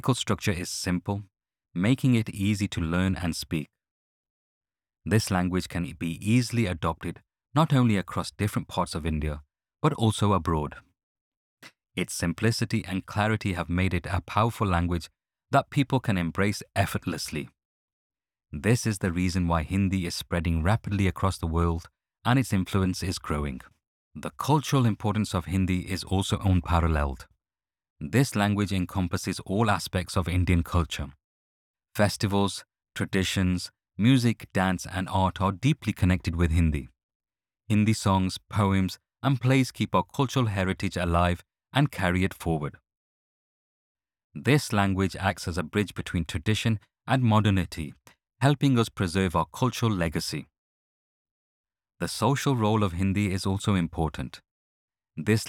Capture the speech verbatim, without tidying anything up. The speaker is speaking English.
grammatical structure is simple, making it easy to learn and speak. This language can be easily adopted not only across different parts of India, but also abroad. Its simplicity and clarity have made it a powerful language that people can embrace effortlessly. This is the reason why Hindi is spreading rapidly across the world and its influence is growing. The cultural importance of Hindi is also unparalleled. This language encompasses all aspects of Indian culture. Festivals, traditions, music, dance, and art are deeply connected with Hindi. Hindi songs, poems, and plays keep our cultural heritage alive and carry it forward. This language acts as a bridge between tradition and modernity, helping us preserve our cultural legacy. The social role of Hindi is also important. This